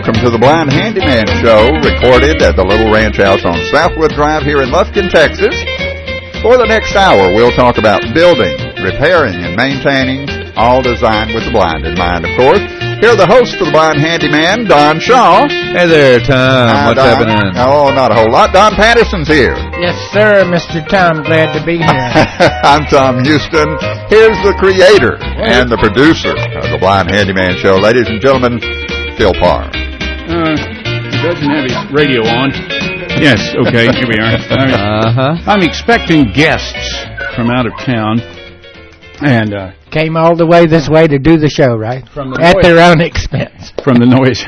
welcome to the Blind Handyman Show, recorded at the Little Ranch House on Southwood Drive here in Lufkin, Texas. For the next hour, we'll talk about building, repairing, and maintaining, all designed with the blind in mind, of course. Here are the hosts of the Blind Handyman, Don Shaw. Hey there, Tom. What's happening? Oh, not a whole lot. Don Patterson's here. Yes, sir, Mr. Tom. Glad to be here. I'm Tom Houston. Here's the creator and the producer of the Blind Handyman Show. Ladies and gentlemen, Phil Parr. He doesn't have his radio on. Yes, okay, here we are. I'm expecting guests from out of town. And came all the way this way to do the show, right? At their own expense. From the noise,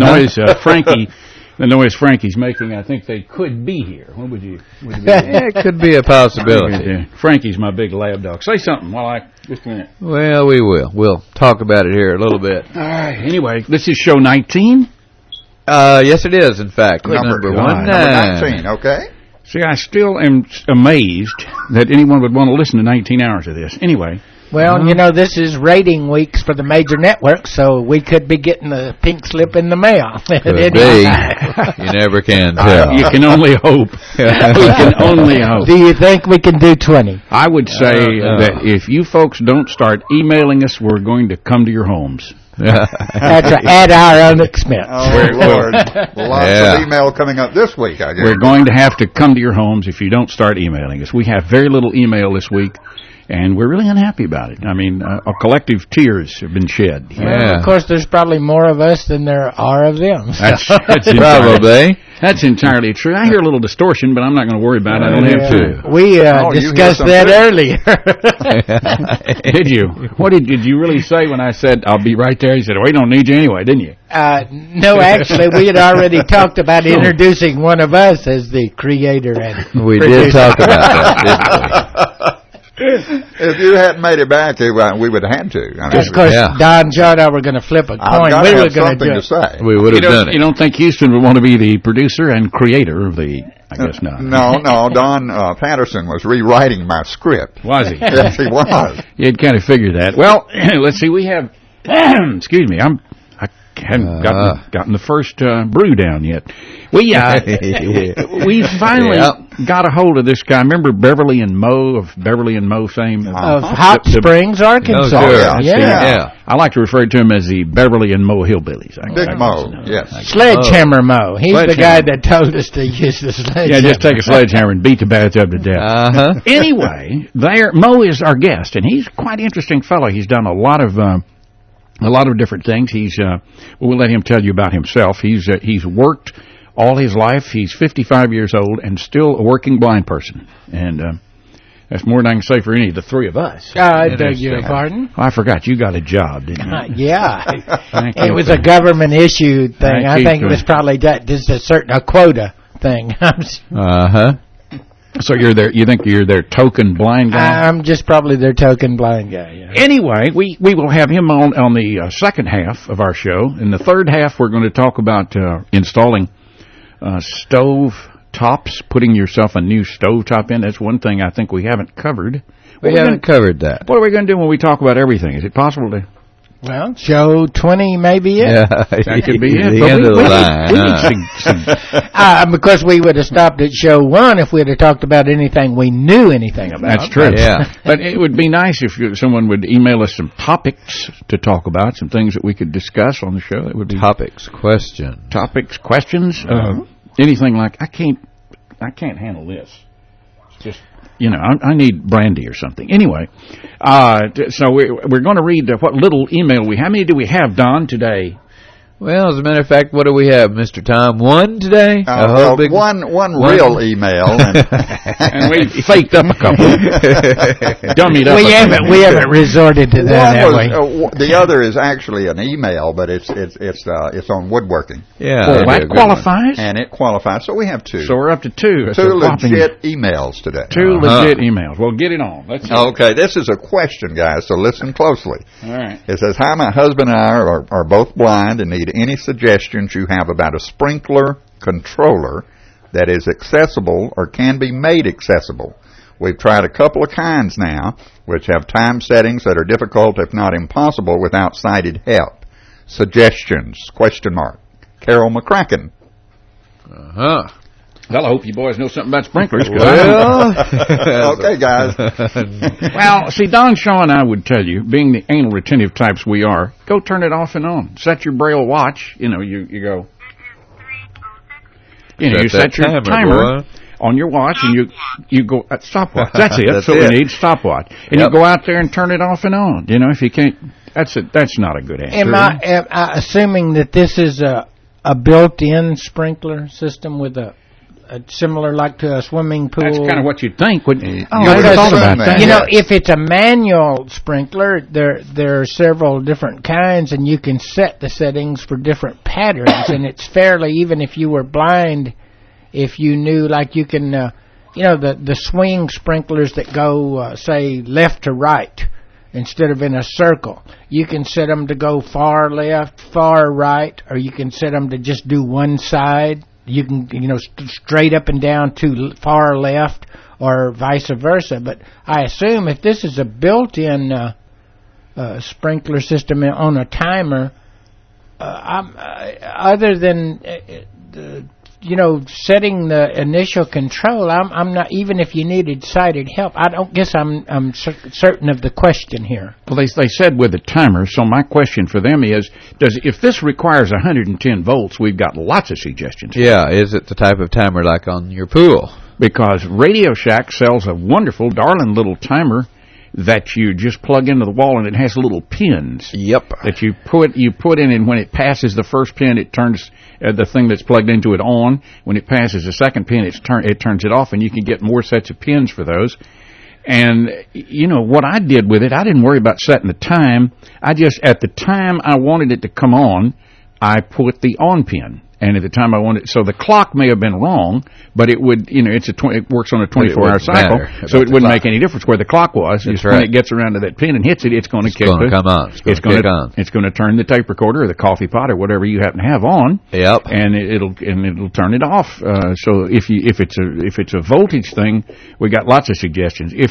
the noise Frankie's making, I think they could be here. What would you it could be a possibility. Frankie's my big lab dog. Say something just a minute. Well, we will. We'll talk about it here a little bit. All right. Anyway, this is show 19. Yes, it is. In fact, number 19. Okay. See, I still am amazed that anyone would want to listen to 19 hours of this. Anyway. Well, you know, this is rating weeks for the major networks, so we could be getting a pink slip in the mail. Could be. You never can tell. You can only hope. We can only hope. Do you think we can do 20? I would say that if you folks don't start emailing us, we're going to come to your homes. That's at our own expense. Oh, Lord. Lots of email coming up this week, I guess. We're going to have to come to your homes if you don't start emailing us. We have very little email this week, and we're really unhappy about it. I mean, collective tears have been shed. Well, of course, there's probably more of us than there are of them. That's probably. That's entirely true. I hear a little distortion, but I'm not going to worry about it. I don't have to. We discussed that earlier. Did you? What did you really say when I said, I'll be right there? You said, we don't need you anyway, didn't you? No, actually, we had already talked about introducing one of us as the creator and we producer. did talk about that, didn't we? If you hadn't made it back, we would have had to. I mean, of course, Don and John and I were going to flip a coin. We were going to do say. We would have done it. You don't think Houston would want to be the producer and creator of the... I guess not. No. Don Patterson was rewriting my script. Was he? Yes, he was. You'd kind of figure that. Well, let's see. We have... excuse me. I haven't gotten the first brew down yet. We finally got a hold of this guy. Remember Beverly and Moe of Beverly and Moe fame? Of Hot Springs, Arkansas. Oh, yeah. I like to refer to him as the Beverly and Moe hillbillies. Big Moe, yes. Sledgehammer Moe. He's the guy that told us to use the sledgehammer. Yeah, just take a sledgehammer and beat the bathtub to death. Anyway, Moe is our guest, and he's quite an interesting fellow. He's done a lot of different things. We'll let him tell you about himself. He's worked all his life. He's 55 years old and still a working blind person. And that's more than I can say for any of the three of us. I beg your pardon? I forgot. You got a job, didn't you? Yeah. It was a government issue thing. I think it was probably a quota thing. So you think you're their token blind guy? I'm just probably their token blind guy, yeah. Anyway, we will have him on the second half of our show. In the third half, we're going to talk about installing stove tops, putting yourself a new stove top in. That's one thing I think we haven't covered. We haven't covered that. What are we going to do when we talk about everything? Is it possible to... Well, show 20 may be it. Yeah, that could be it. The end of the line. Because we would have stopped at show 1 if we had talked about anything we knew anything about. That's true. Yeah. But it would be nice if someone would email us some topics to talk about, some things that we could discuss on the show. It would be topics, questions. Anything like, I can't handle this. It's just... I need brandy or something. Anyway, so we're going to read what little email we have. How many do we have, Don, today? Well, as a matter of fact, what do we have, Mr. Tom? One today? One real email. And we faked up a couple. Dummied up. We haven't resorted to that, have we? The other is actually an email, but it's on woodworking. Yeah. Well, that qualifies? And it qualifies. So we have two. So we're up to two. Two legit emails today. Two legit emails. Well, get it on. Let's see. Okay, this is a question, guys, so listen closely. All right. It says, hi, my husband and I are both blind and need any suggestions you have about a sprinkler controller that is accessible or can be made accessible. We've tried a couple of kinds now, which have time settings that are difficult, if not impossible, without sighted help. Suggestions, ? Carol McCracken. Uh-huh. Well, I hope you boys know something about sprinklers. Well, okay, guys. Well, see, Don Shaw and I would tell you, being the anal retentive types we are, go turn it off and on. Set your Braille watch. You know, you go. You know, you set your timer on your watch, and you go stopwatch. That's it. That's what we need, stopwatch. And you go out there and turn it off and on. You know, if you can't, that's not a good answer. Am I assuming that this is a built-in sprinkler system with a similar like to a swimming pool? That's kind of what you'd think. You never thought about that. You know, if it's a manual sprinkler, there are several different kinds, and you can set the settings for different patterns, and it's fairly, even if you were blind, if you knew, like you can, you know, the swing sprinklers that go, say, left to right instead of in a circle. You can set them to go far left, far right, or you can set them to just do one side. You can, you know, straight up and down to far left or vice versa. But I assume if this is a built-in sprinkler system on a timer, other than, you know, setting the initial control, I'm not, even if you needed sighted help, I don't guess I'm certain of the question here. Well, they said with a timer, so my question for them is, if this requires 110 volts, we've got lots of suggestions. Yeah, is it the type of timer like on your pool? Because Radio Shack sells a wonderful, darling little timer that you just plug into the wall, and it has little pins. Yep. That you put in, and when it passes the first pin, it turns the thing that's plugged into it on. When it passes the second pin, it turns it off, and you can get more sets of pins for those. And, you know, what I did with it, I didn't worry about setting the time. I just, at the time I wanted it to come on, I put the on pin. And at the time I wanted, so the clock may have been wrong, but it would, you know, it works on a 24-hour cycle, so it wouldn't make any difference where the clock was. That's right. When it gets around to that pin and hits it, it's going to come on. It's going to turn the tape recorder or the coffee pot or whatever you happen to have on. Yep. And it'll turn it off. So if it's a voltage thing, we got lots of suggestions. If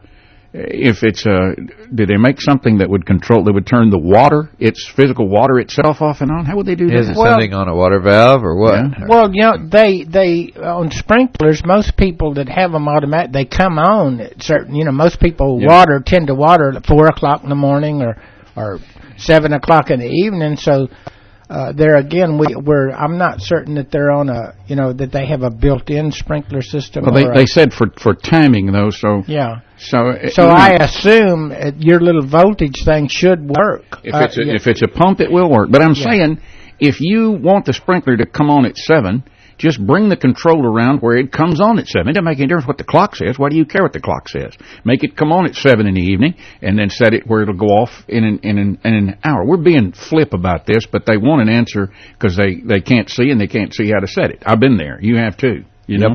it's did they make something that would turn the water, its physical water itself off and on? How would they do that? Is it something on a water valve or what? Yeah. Well, you know, they on sprinklers, most people that have them automatic, they come on at certain, you know, most people tend to water at 4 o'clock in the morning or 7 o'clock in the evening, so there again, I'm not certain that they're on that they have a built-in sprinkler system. Well, they said for timing though, so yeah. So I assume your little voltage thing should work. If it's a pump, it will work. But I'm saying, if you want the sprinkler to come on at 7, just bring the control around where it comes on at 7. It doesn't make any difference what the clock says. Why do you care what the clock says? Make it come on at 7 in the evening, and then set it where it'll go off in an hour. We're being flip about this, but they want an answer because they can't see, and they can't see how to set it. I've been there. You have too. You know.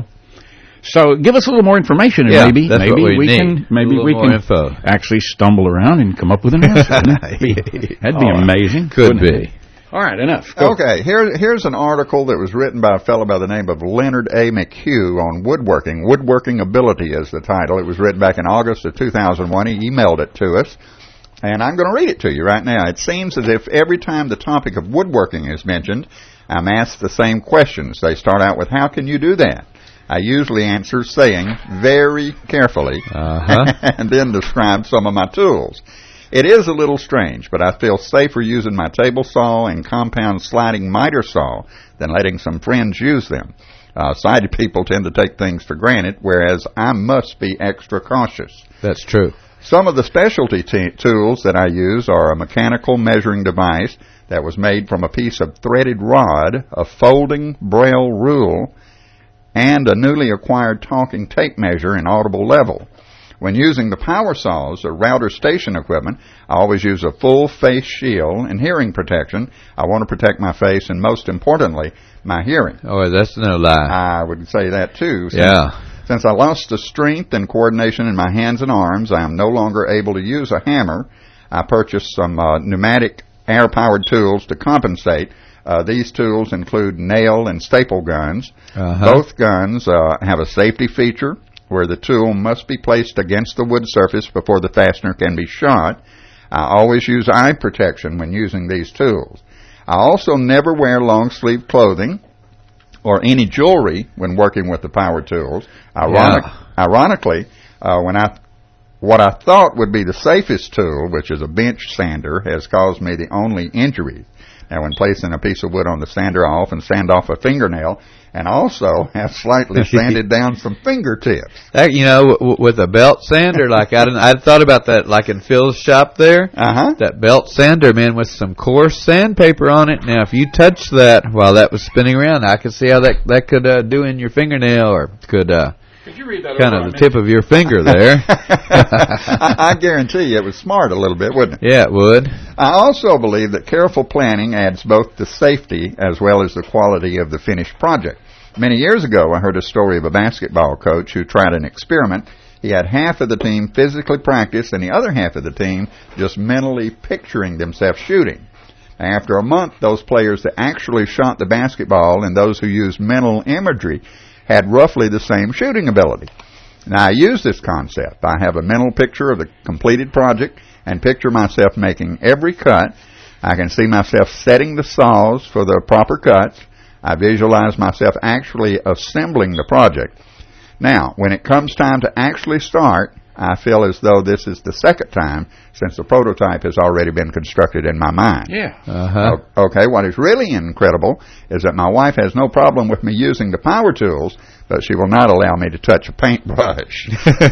So give us a little more information, and maybe we can actually stumble around and come up with an answer. That'd be amazing. Could be. All right, enough. Go. Okay, here's an article that was written by a fellow by the name of Leonard A. McHugh on woodworking. Woodworking Ability is the title. It was written back in August of 2001. He emailed it to us, and I'm going to read it to you right now. It seems as if every time the topic of woodworking is mentioned, I'm asked the same questions. They start out with, how can you do that? I usually answer saying, very carefully, and then describe some of my tools. It is a little strange, but I feel safer using my table saw and compound sliding miter saw than letting some friends use them. Sighted people tend to take things for granted, whereas I must be extra cautious. That's true. Some of the specialty tools that I use are a mechanical measuring device that was made from a piece of threaded rod, a folding Braille rule, and a newly acquired talking tape measure in audible level. When using the power saws or router station equipment, I always use a full face shield and hearing protection. I want to protect my face and, most importantly, my hearing. Oh, that's no lie. I would say that, too. Since I lost the strength and coordination in my hands and arms, I am no longer able to use a hammer. I purchased some pneumatic air-powered tools to compensate. These tools include nail and staple guns. Both guns have a safety feature where the tool must be placed against the wood surface before the fastener can be shot. I always use eye protection when using these tools. I also never wear long-sleeve clothing or any jewelry when working with the power tools. Ironically, what I thought would be the safest tool, which is a bench sander, has caused me the only injuries. Now, when placing a piece of wood on the sander, I often sand off a fingernail and also have slightly sanded down some fingertips. That, with a belt sander, like I'd thought about that, like in Phil's shop there. That belt sander, man, with some coarse sandpaper on it. Now, if you touch that while that was spinning around, I could see how that could do in your fingernail, or could you read that kind of the tip of your finger there. I guarantee you it would smart a little bit, wouldn't it? Yeah, it would. I also believe that careful planning adds both the safety as well as the quality of the finished project. Many years ago, I heard a story of a basketball coach who tried an experiment. He had half of the team physically practice and the other half of the team just mentally picturing themselves shooting. After a month, those players that actually shot the basketball and those who used mental imagery had roughly the same shooting ability. Now, I use this concept. I have a mental picture of the completed project and picture myself making every cut. I can see myself setting the saws for the proper cuts. I visualize myself actually assembling the project. Now, when it comes time to actually start, I feel as though this is the second time since the prototype has already been constructed in my mind. Yeah. Okay, what is really incredible is that my wife has no problem with me using the power tools, but she will not allow me to touch a paintbrush.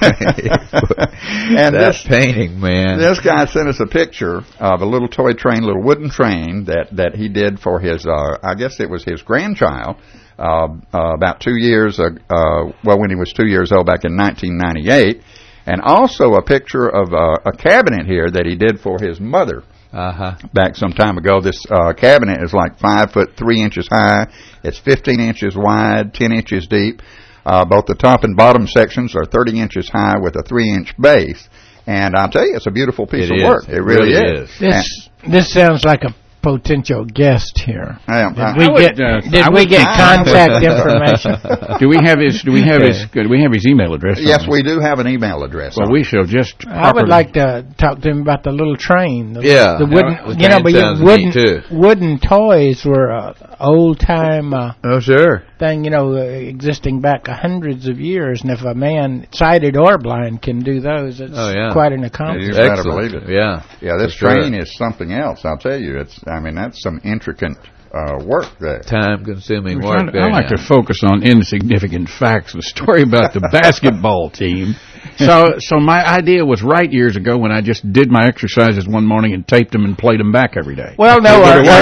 And that painting, man. This guy sent us a picture of a little toy train, little wooden train that he did for his, I guess it was his grandchild, about 2 years, when he was 2 years old back in 1998. And also a picture of a cabinet here that he did for his mother back some time ago. This cabinet is like 5 foot 3 inches high. It's 15 inches wide, 10 inches deep. Both the top and bottom sections are 30 inches high with a 3-inch base. And I'll tell you, it's a beautiful piece of work. It really is. This sounds like a potential guest here. Did we get contact information? Do we have his email address? Yes, we do have an email address. Well, we shall just. I would like to talk to him about the little train. The wooden, wooden toys were old time. Thing, existing back hundreds of years, and if a man, sighted or blind, can do those, it's quite an accomplishment. You better believe it. Yeah, this train is something else. I'll tell you, that's some intricate work there. Time-consuming work. I like to focus on insignificant facts. The story about the basketball team. So my idea was right years ago when I just did my exercises one morning and taped them and played them back every day. Well, no,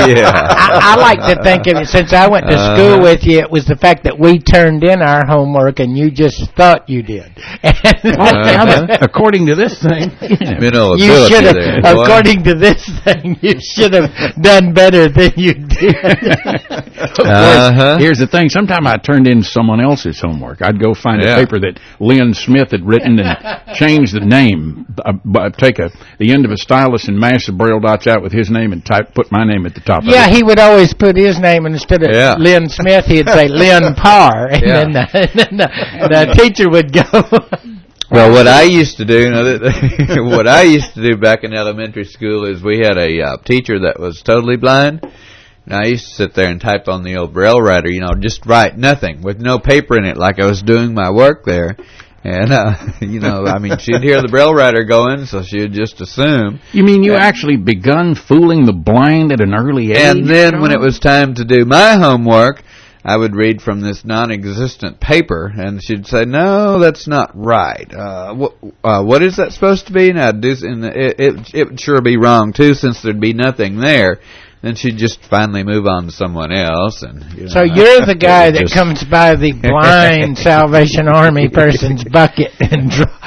I like to think of it, since I went to school with you, it was the fact that we turned in our homework and you just thought you did. According to this thing, according to this thing, you should have done better than you did. Here's the thing. Sometimes I turned in someone else's homework. I'd go find a paper that Lynn Smith had written and change the name, take the end of a stylus and mash the braille dots out with his name and put my name at the top of it. Yeah, he would always put his name, and instead of Lynn Smith, he'd say Lynn Parr, and then the teacher would go. Well, what I used to do, back in elementary school is we had a teacher that was totally blind. And I used to sit there and type on the old braille writer, just write nothing with no paper in it, like I was doing my work there. And, she'd hear the braille writer going, so she'd just assume. You mean you actually begun fooling the blind at an early age? And then when it was time to do my homework, I would read from this non-existent paper, and she'd say, "No, that's not right. What is that supposed to be?" And I'd do, and it would sure be wrong too, since there'd be nothing there. Then she'd just finally move on to someone else. And so you're the guy that comes by the blind Salvation Army person's bucket and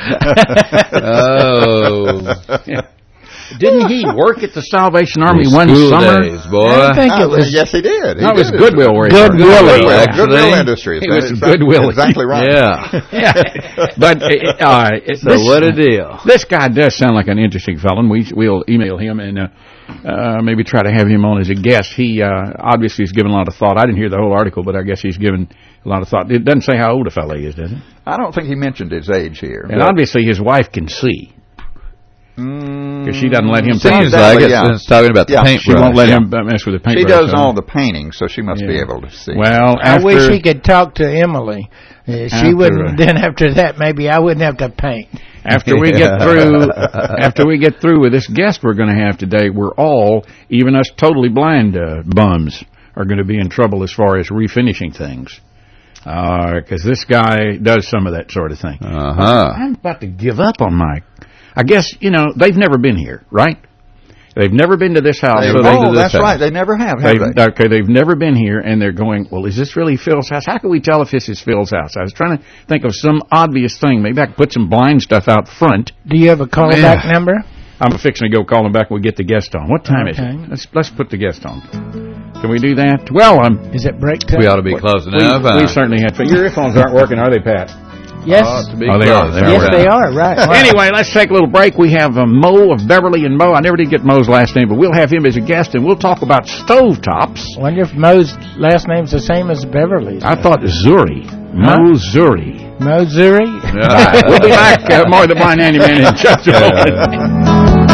Didn't he work at the Salvation Army one summer? Days, boy. I think it was. Yes, he did. It was Goodwill. Goodwill Industries. He was Goodwill. Exactly right. Yeah. But what a deal. This guy does sound like an interesting fellow, and we'll email him and maybe try to have him on as a guest. He obviously has given a lot of thought. I didn't hear the whole article, but I guess he's given a lot of thought. It doesn't say how old a fellow he is, does it? I don't think he mentioned his age here. And obviously his wife can see. Because she doesn't let him Seems like it's talking about the paint. She won't let him mess with the paintbrush. She does all the painting, so she must be able to see. Well, I wish he could talk to Emily. She wouldn't. Then after that, maybe I wouldn't have to paint. After we get through with this guest we're going to have today, we're all, even us totally blind bums, are going to be in trouble as far as refinishing things. Because this guy does some of that sort of thing. I'm about to give up on my... I guess, they've never been here, right? They've never been to this house. That's right. They never have they? Okay, they've never been here, and they're going, well, is this really Phil's house? How can we tell if this is Phil's house? I was trying to think of some obvious thing. Maybe I could put some blind stuff out front. Do you have a callback number? I'm fixing to go call him back when we get the guest on. What time is it? Let's put the guest on. Can we do that? Well, is it break time? We ought to be close enough. We certainly have to. Your earphones aren't working, are they, Pat? Yes. They are. Yes, they are. Right. Anyway, let's take a little break. We have Mo of Beverly and Mo. I never did get Mo's last name, but we'll have him as a guest, and we'll talk about stovetops. I wonder if Mo's last name's the same as Beverly's. I thought Zuri. Mo Zuri. Mo Zuri? We'll be back. More of the Blind Handyman in just a moment.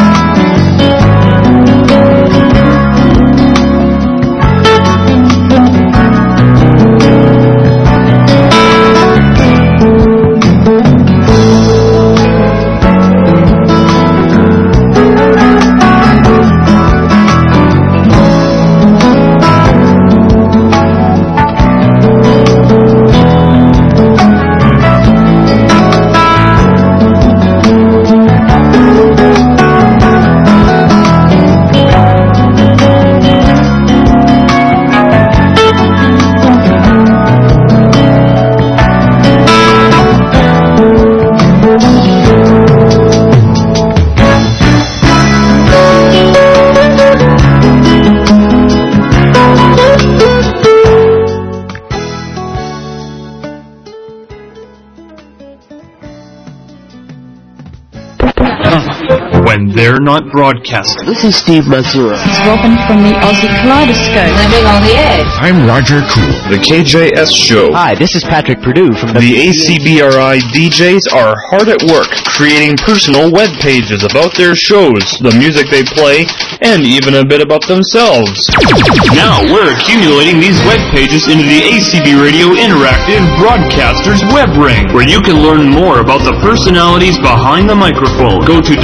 They're not broadcasting. This is Steve Mazzura. It's Robin from the Aussie Kaleidoscope. Living on the edge. I'm Roger Cool. The KJS Show. Hi, this is Patrick Perdue from the ACBRI DJs are hard at work creating personal web pages about their shows, the music they play, and even a bit about themselves. Now we're accumulating these web pages into the ACB Radio Interactive Broadcasters Web Ring, where you can learn more about the personalities behind the microphone. Go to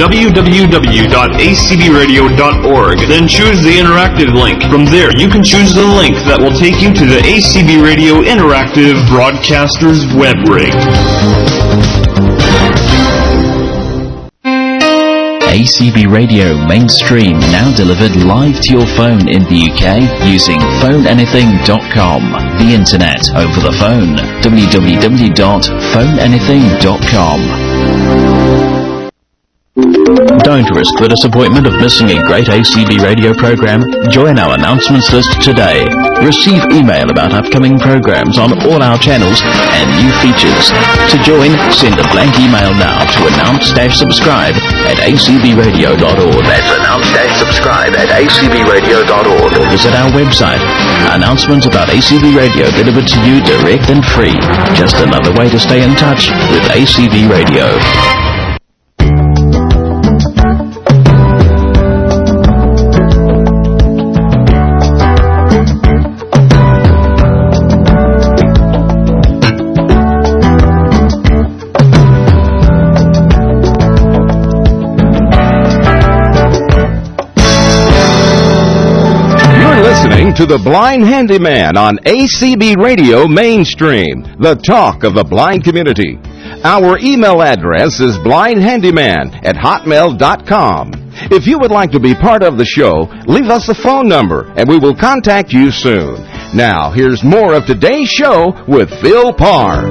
www.acbradio.org, then choose the interactive link. From there, you can choose the link that will take you to the ACB Radio Interactive Broadcasters Web Ring. ACB Radio Mainstream now delivered live to your phone in the UK using PhoneAnything.com. The internet over the phone. www.phoneanything.com. Don't risk the disappointment of missing a great ACB radio program. Join our announcements list today. Receive email about upcoming programs on all our channels and new features. To join, send a blank email now to announce-subscribe@acbradio.org. That's announce-subscribe@acbradio.org. Or visit our website. Announcements about ACB Radio delivered to you direct and free. Just another way to stay in touch with ACB Radio. To the Blind Handyman on ACB Radio Mainstream, the talk of the blind community. Our email address is blindhandyman@hotmail.com. If you would like to be part of the show, leave us a phone number and we will contact you soon. Now, here's more of today's show with Phil Parr.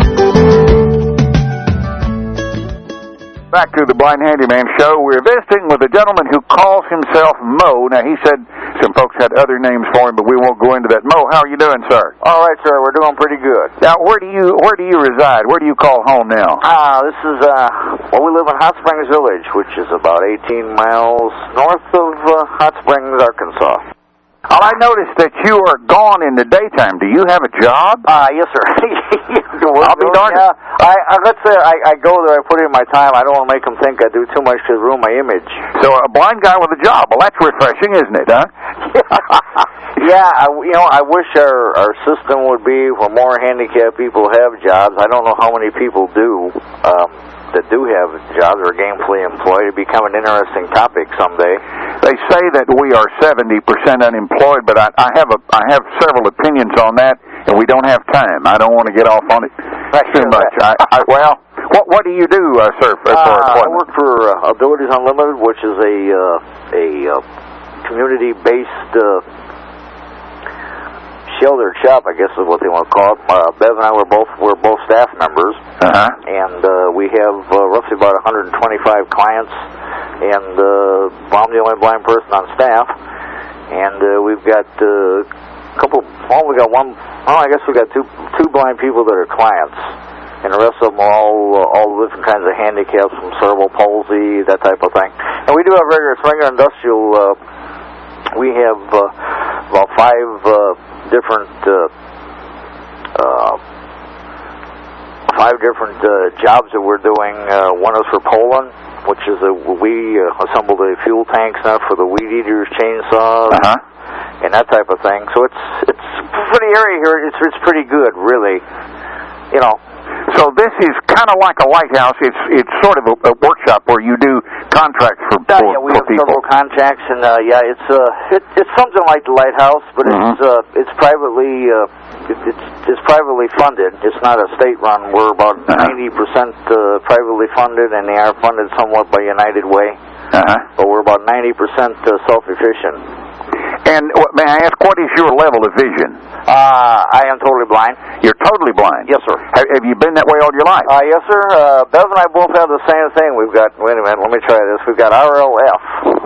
Back to the Blind Handyman Show. We're visiting with a gentleman who calls himself Mo. Now, he said some folks had other names for him, but we won't go into that. Mo, how are you doing, sir? All right, sir. We're doing pretty good. Now, where do you reside? Where do you call home now? This is we live in Hot Springs Village, which is about 18 miles north of Hot Springs, Arkansas. Well, I noticed that you are gone in the daytime. Do you have a job? Yes, sir. I'll be darned. Let's say I go there, I put in my time. I don't want to make them think I do too much to ruin my image. So a blind guy with a job. Well, that's refreshing, isn't it, huh? Yeah, I wish our system would be where more handicapped people have jobs. I don't know how many people do. That do have jobs or are gainfully employed. It'd become an interesting topic someday. They say that we are 70% unemployed, but I have several opinions on that, and we don't have time. I don't want to get off on it too much. Well, what do you do, sir? I work for Abilities Unlimited, which is a community-based shelter shop, I guess is what they want to call it. Bev and I we're both staff members, and we have roughly about 125 clients, and I'm the only blind person on staff, and we've got I guess we got two blind people that are clients, and the rest of them are all different kinds of handicaps, from cerebral palsy, that type of thing. And we do have regular industrial. We have about 5 different jobs that we're doing. One is for Poland, which is we assembled a fuel tank now for the weed eaters, chainsaws, and that type of thing. So it's pretty area here. It's pretty good, really. You know. So this is kind of like a lighthouse. It's sort of a workshop where you do contracts for people. Yeah, we have several contracts, and it's something like the lighthouse, but it's privately it's privately funded. It's not a state-run. We're about 90% privately funded, and they are funded somewhat by United Way. But we're about 90% self-efficient. And may I ask, what is your level of vision? I am totally blind. You're totally blind? Yes, sir. Have you been that way all your life? Yes, sir. Bev and I both have the same thing. We've got, wait a minute, let me try this. We've got RLF,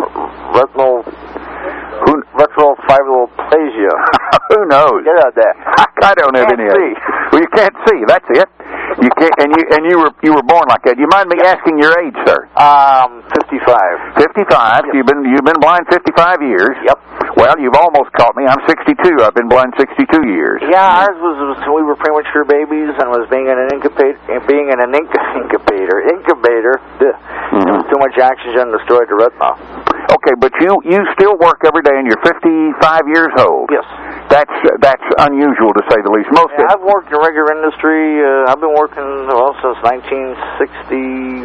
retinal fibromalacia. Who knows? Get out there. I don't have any idea. Well, you can't see. That's it. You can't, and you were born like that. Do you mind me asking your age, sir? 55. 55. Yep. You've been blind 55 years. Yep. Well, you've almost caught me. I'm 62. I've been blind 62 years. Yeah, ours was we were premature babies and was being in an incubator. There was too much oxygen, destroyed the retina. Okay, but you still work every day, and you're 55 years old. Yes. That's unusual, to say the least. I've worked in regular industry. I've been working since 1965.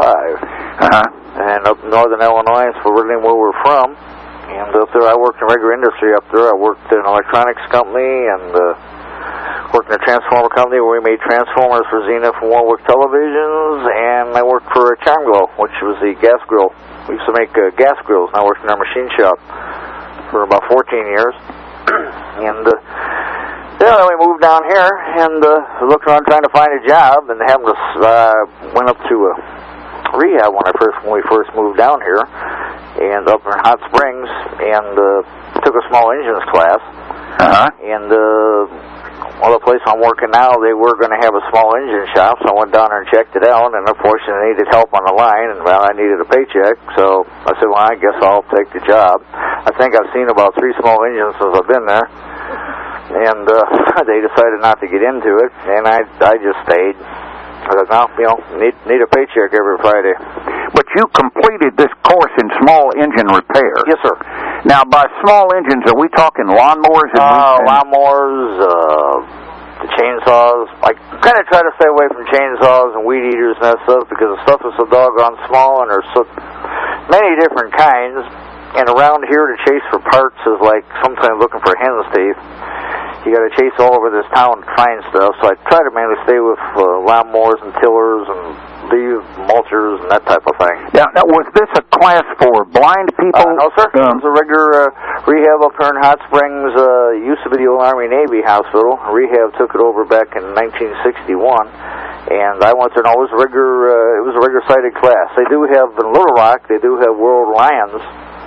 And up in northern Illinois, is originally where we're from. And up there, I worked in regular industry up there. I worked in an electronics company and worked in a transformer company where we made transformers for Zenith and Warwick televisions. And I worked for Charm Glow, which was the gas grill. We used to make gas grills, and I worked in our machine shop for about 14 years. And then we moved down here and looked around trying to find a job, and went up to rehab when we first moved down here, and up in Hot Springs, and took a small engines class. And the place I'm working now, they were going to have a small engine shop, so I went down there and checked it out, and unfortunately I needed help on the line, and I needed a paycheck, so I said, well, I guess I'll take the job. I think I've seen about 3 small engines since I've been there, and they decided not to get into it, and I just stayed. I said, no, need a paycheck every Friday. But you completed this course in small engine repair. Yes, sir. Now, by small engines, are we talking lawnmowers? Lawnmowers, the chainsaws. I kind of try to stay away from chainsaws and weed eaters and that stuff because the stuff is so doggone small, and there's so many different kinds. And around here, to chase for parts is like sometimes looking for hen's teeth. You got to chase all over this town to find stuff. So I try to mainly stay with lawnmowers and tillers and leaf mulchers and that type of thing. Now, was this a class for blind people? No, sir. It was a regular rehab up here in Hot Springs. It used to be the old Army-Navy hospital. Rehab took it over back in 1961. And I went there, and it was a regular cited class. They do have, in Little Rock, they do have World Lions.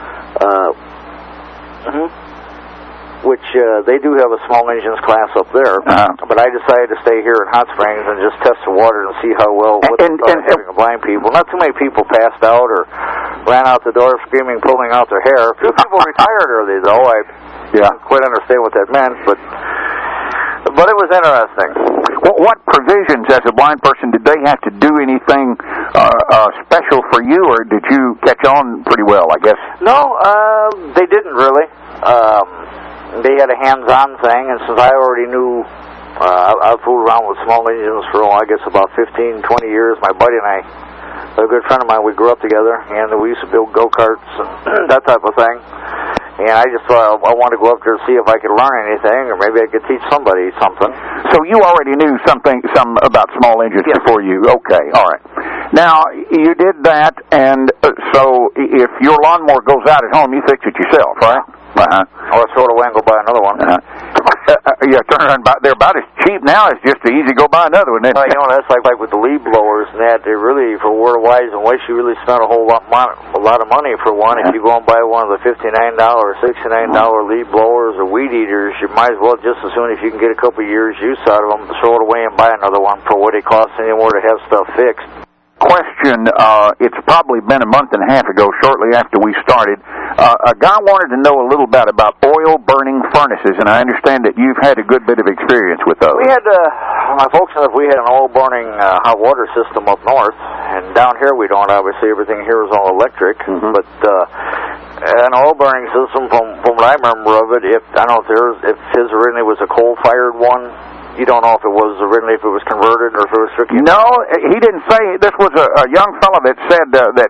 Which they do have a small engines class up there, but I decided to stay here in Hot Springs and just test the water and see how well having blind people. Not too many people passed out or ran out the door screaming, pulling out their hair. A few people retired early, though. quite understand what that meant, but it was interesting. What provisions, as a blind person, did they have to do anything special for you, or did you catch on pretty well, I guess? No, they didn't really. They had a hands-on thing, and since I already knew, I fooled around with small engines for, I guess, about 15, 20 years. My buddy and I, a good friend of mine, we grew up together, and we used to build go-karts and that type of thing. And I just thought I wanted to go up there and see if I could learn anything, or maybe I could teach somebody something. So you already knew some about small engines before you. Okay, all right. Now, you did that, and so if your lawnmower goes out at home, you fix it yourself, right? Or throw it away and go buy another one. Yeah, turn around. They're about as cheap now as just to easy go buy another one. That's like with the leaf blowers and that. They really, for Wise and West, you really spent a lot of money for one. If you go and buy one of the $59 or $69 leaf blowers or weed eaters, you might as well just as soon, if you can get a couple of years use out of them, throw it away and buy another one for what it costs anymore to have stuff fixed. Question, it's probably been a month and a half ago, shortly after we started. A guy wanted to know a little bit about oil-burning furnaces, and I understand that you've had a good bit of experience with those. We had, my folks said we had an oil-burning hot water system up north, and down here we don't. Obviously, everything here is all electric, but an oil-burning system, from what I remember of it, if his originally was a coal-fired one, you don't know if it was originally, if it was converted or if it was strictly. No, he didn't say. This was a young fellow that said that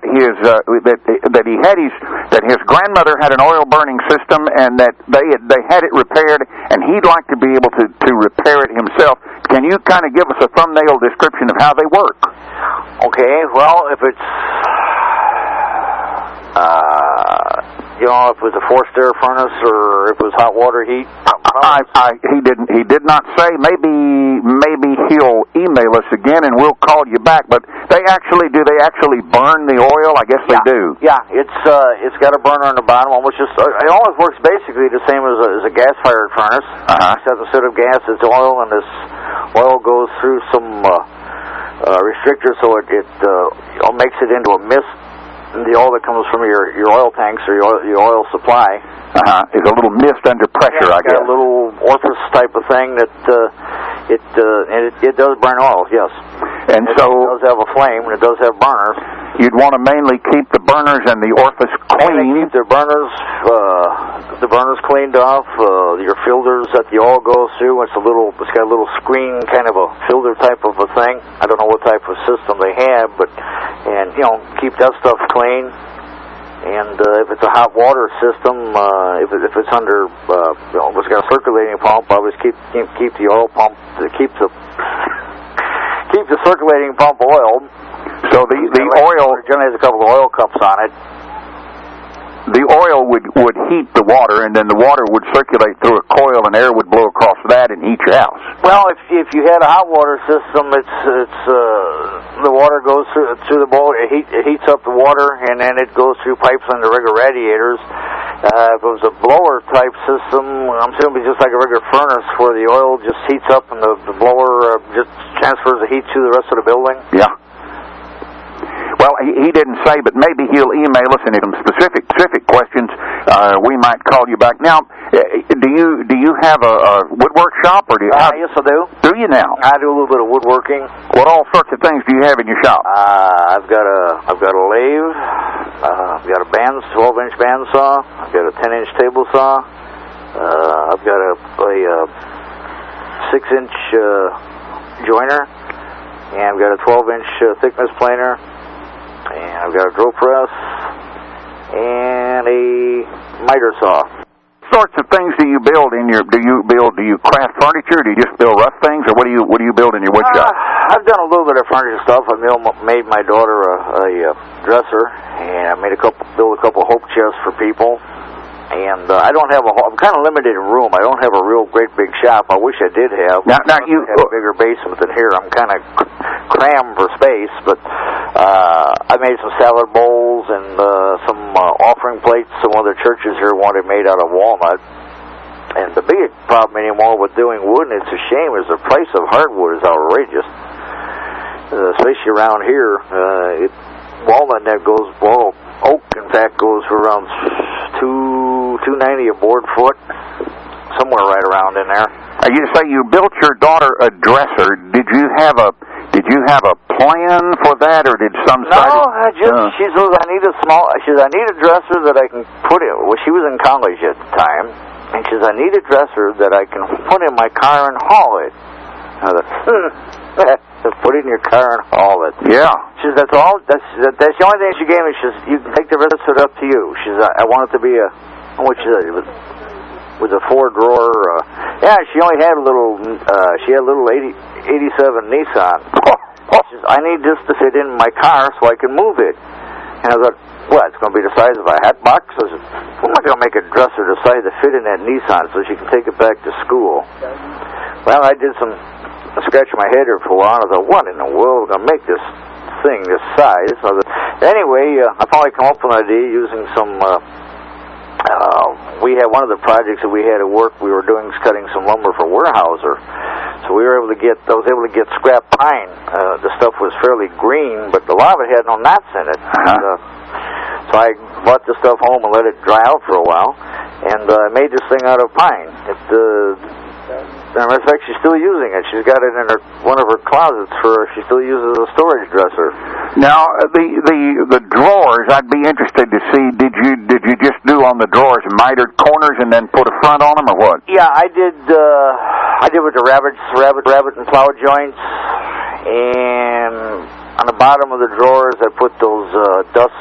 his grandmother had an oil burning system, and that they had it repaired, and he'd like to be able to repair it himself. Can you kind of give us a thumbnail description of how they work? Okay, well, if it's if it was a forced air furnace or if it was hot water heat. He did not say. Maybe he'll email us again and we'll call you back. But do they actually burn the oil? I guess they do. Yeah, it's got a burner on the bottom, which is it always works basically the same as a gas-fired furnace. Except instead of gas, it's oil, and this oil goes through some restrictor, so it makes it into a mist. The oil that comes from your oil tanks or your oil supply is a little mist under pressure. I guess a little orifice type of thing that it does burn oil. Yes, and it does have a flame, and it does have burners. You'd want to mainly keep the burners and the orifice clean. Keep the burners cleaned off. Your filters that the oil goes through. It's got a little screen, kind of a filter type of a thing. I don't know what type of system they have, but keep that stuff clean. And if it's a hot water system, if it's under, it's got a circulating pump, always keep the oil pump, keep the circulating pump oiled. So the oil generally has a couple of oil cups on it. The oil would heat the water, and then the water would circulate through a coil, and air would blow across that and heat your house. Well, if you had a hot water system, it's the water goes through the bowl. It heats up the water, and then it goes through pipes under regular radiators. If it was a blower type system, I'm assuming just like a regular furnace, where the oil just heats up and the blower just transfers the heat to the rest of the building. Yeah. Well, he didn't say, but maybe he'll email us, and if some specific questions, we might call you back. Now, do you have a woodwork shop, or do you? Yes, I do. Do you now? I do a little bit of woodworking. What all sorts of things do you have in your shop? I've got a lathe. I've got a 12-inch bandsaw. I've got a 10-inch table saw. I've got a 6-inch joiner, and I've got a 12-inch thickness planer. And I've got a drill press and a miter saw. What sorts of things do you build in your? Do you craft furniture? Do you just build rough things, or what do you build in your wood shop? I've done a little bit of furniture stuff. I made my daughter a dresser, and I built a couple Hope chests for people. And I don't have I'm kind of limited in room. I don't have a real great big shop. I wish I did have. Now you have a bigger basement than here. I'm kind of crammed for space, but I made some salad bowls and some offering plates. Some other churches here wanted made out of walnut. And the big problem anymore with doing wood, and it's a shame, is the price of hardwood is outrageous, especially around here. Walnut that goes oak, in fact, goes for around $290 a board foot, somewhere right around in there. You say you built your daughter a dresser. Did you have a plan for that, or did some? She says I need a dresser that I can put in. Well, she was in college at the time, and she says I need a dresser that I can put in my car and haul it. Put it in your car and haul it. Yeah. She says that's the only thing she gave me. She says you can take the rest of it up to you. She says I want it to be a what she said. With a 4-drawer, she only had a little. She had a little 87 Nissan. She says, I need this to fit in my car so I can move it. And I thought, what? It's going to be the size of a hat box? I said, I'm not going to make a dresser the size to fit in that Nissan so she can take it back to school. Well, I did some scratching my head here for a while. I thought, what in the world am I going to make this thing this size? Anyway, I finally come up with an idea using some. We had one of the projects that we had at work. We were cutting some lumber for Weyerhaeuser, so we were able to get. I was able to get scrap pine. The stuff was fairly green, but a lot of it had no knots in it. So I brought the stuff home and let it dry out for a while, and I made this thing out of pine. As a matter of fact, she's still using it. She's got it in one of her closets she still uses as a storage dresser. Now, the drawers, I'd be interested to see. Did you just do on the drawers mitered corners and then put a front on them, or what? Yeah, I did. I did with the rabbit and plow joints, and on the bottom of the drawers, I put those dust.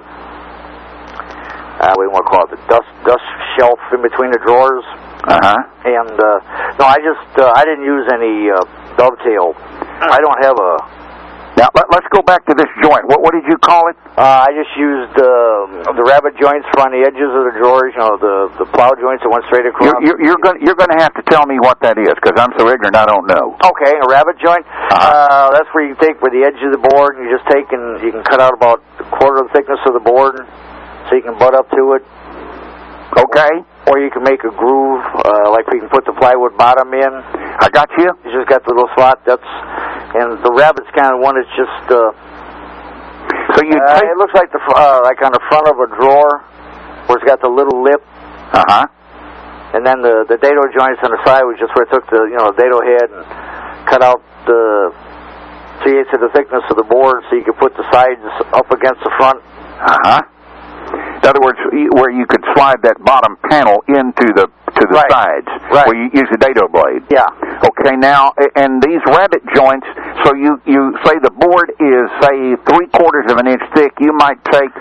What do you want to call it? The dust shelf in between the drawers. And no, I didn't use any dovetail. I don't have a. Now let's go back to this joint. What did you call it? I just used the rabbit joints for on the edges of the drawers. You know, the plow joints that went straight across. You're going to have to tell me what that is, because I'm so ignorant I don't know. Okay, a rabbit joint. That's where you take the edge of the board, and you just take and you can cut out about a quarter of the thickness of the board, so you can butt up to it. Okay. Or you can make a groove, like we can put the plywood bottom in. I got you. You just got the little slot. And the rabbit's kind of one that's just. So you. It looks like like on the front of a drawer, where it's got the little lip. And then the dado joints on the side was just where I took the dado head and cut out the 3/8 of the thickness of the board, so you could put the sides up against the front. In other words, where you could slide that bottom panel into the sides, where you use a dado blade. Yeah. Okay. Now, and these rabbit joints. So you say the board is say 3/4 of an inch thick. You might take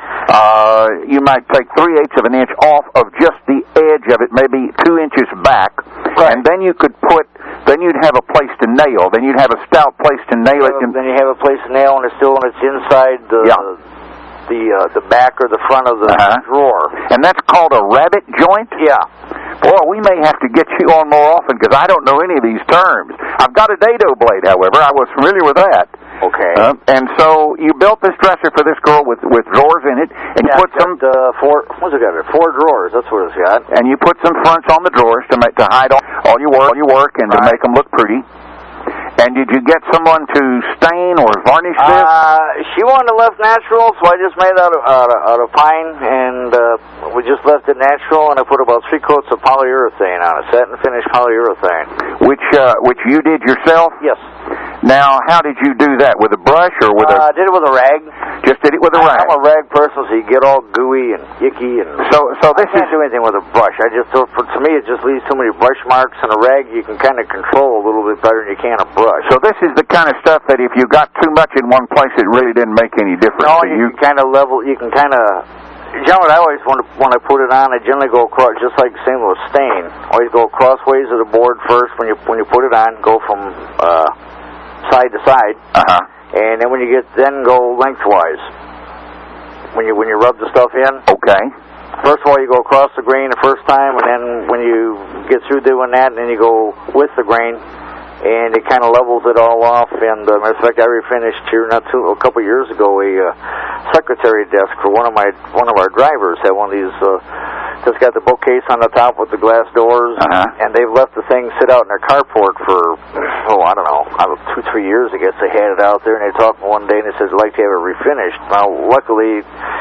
3/8 of an inch off of just the edge of it, maybe 2 inches back, and then you could put. Then you'd have a place to nail. Then you'd have a stout place to nail it. Then you have a place to nail, and it's still when it's inside the back or the front of the drawer. And that's called a rabbit joint? Yeah. Boy, we may have to get you on more often, because I don't know any of these terms. I've got a dado blade, however. I was familiar with that. Okay. And so you built this dresser for this girl with drawers in it, and you put some... What's it got? 4 drawers. That's what it's got. And you put some fronts on the drawers to hide all your work and to make them look pretty. And did you get someone to stain or varnish this? She wanted it left natural, so I just made it out of pine, and we just left it natural, and I put about 3 coats of polyurethane on it, satin finish polyurethane. Which you did yourself? Yes. Now, how did you do that? With a brush or with I did it with a rag. Just did it with a rag? I'm a rag person, so you get all gooey and icky, and so this I can't do anything with a brush. To me, it just leaves too many brush marks, and a rag you can kind of control a little bit better than you can a brush. So this is the kind of stuff that if you got too much in one place, it really didn't make any difference. No, you can kind of level. You can kind of. Generally, I always when I put it on, I generally go across, just like the same with stain. Always go crossways of the board first when you put it on. Go from side to side, and then when you go lengthwise. When you rub the stuff in. Okay. First of all, you go across the grain the first time, and then when you get through doing that, then you go with the grain. And it kind of levels it all off. And matter of fact, I refinished here a couple of years ago a secretary desk for one of our drivers. Had one of these that's got the bookcase on the top with the glass doors, and they've left the thing sit out in their carport for I don't know, 2-3 years. I guess they had it out there, and they talked one day and they said they'd like to have it refinished. Now, luckily,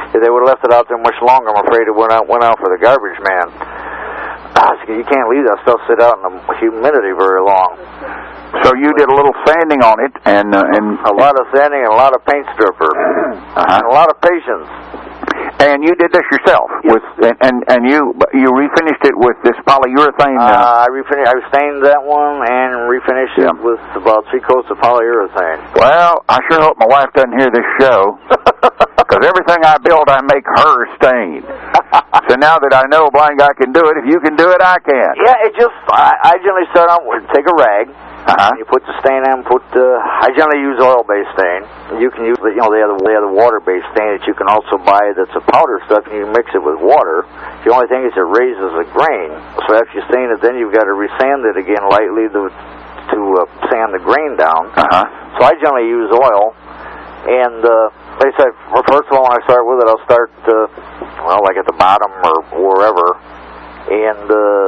if they would have left it out there much longer, I'm afraid it went out for the garbage man. You can't leave that stuff sit out in the humidity very long. So you did a little sanding on it, and a lot of sanding and a lot of paint stripper, and a lot of patience. And you did this yourself, yes. and you refinished it with this polyurethane. I stained that one and refinished it with about 3 coats of polyurethane. Well, I sure hope my wife doesn't hear this show, because everything I build, I make her stain. So now that I know a blind guy can do it, if you can do it, I can. Yeah, I generally start out with take a rag. You put the stain in. I generally use oil-based stain. You can use they have the water-based stain that you can also buy. That's a powder stuff, and you mix it with water. The only thing is it raises a grain. So after you stain it, then you've got to resand it again lightly to sand the grain down. So I generally use oil, and like I said, first of all, when I start with it, I'll start like at the bottom or wherever, and